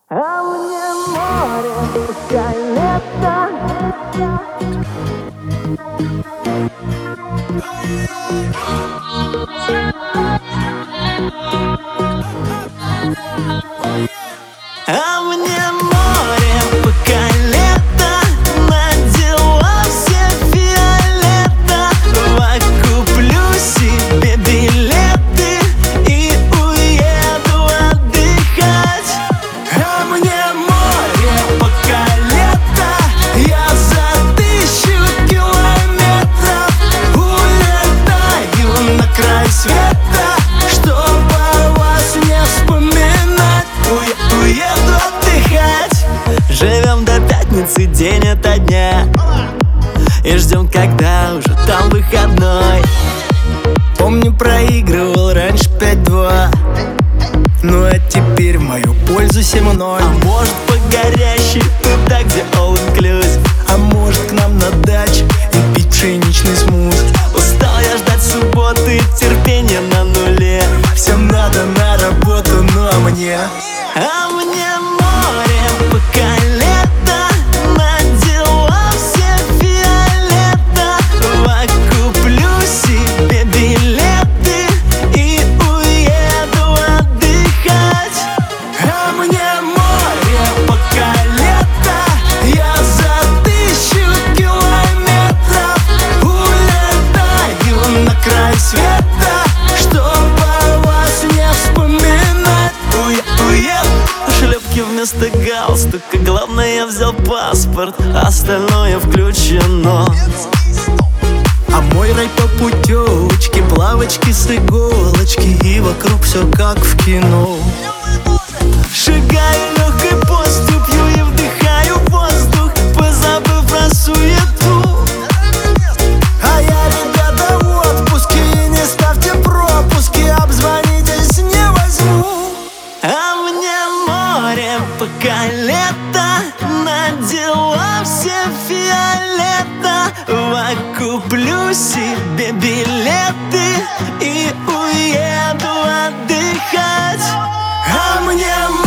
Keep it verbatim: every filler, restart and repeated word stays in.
А мне море, пускай лето. А мне море, пока лето, на дела все фиолета. Куплю себе билеты и уеду отдыхать. А мне море, пока лето, я за тысячу километров улетаю на край света, чтобы вас не вспоминать. Уеду отдыхать. Живем до пятницы день ото дня и ждем, когда уже там выходной. Помню, проигрывал раньше пять-два, ну а теперь в мою пользу семь ноль. А может, по горящей туда, где all inclusive, а может, к нам на дачу и пить пшеничный смузи. Устал я ждать субботы, терпение на нуле. Всем надо на работу, ну а мне А мне море, пока лето, на дела все фиолета. Куплю себе билеты и уеду отдыхать. А мне море, пока лето, я за тысячу километров улетаю на край света, чтобы вас не вспоминать. Уеду. Шлепки вместо галстука, главное, я взял паспорт, остальное включено. А мой рай по путевочке, плавочки с иголочки, и вокруг все как в кино. Шагаю легкой поступью и вдыхаю воздух, позабыв про суету. А я, ребята, в отпуске, и не ставьте пропуски, обзвонитесь не возьму. А мне море, пока лето, на дела все фиолета. Куплю себе билеты и уеду отдыхать. А мне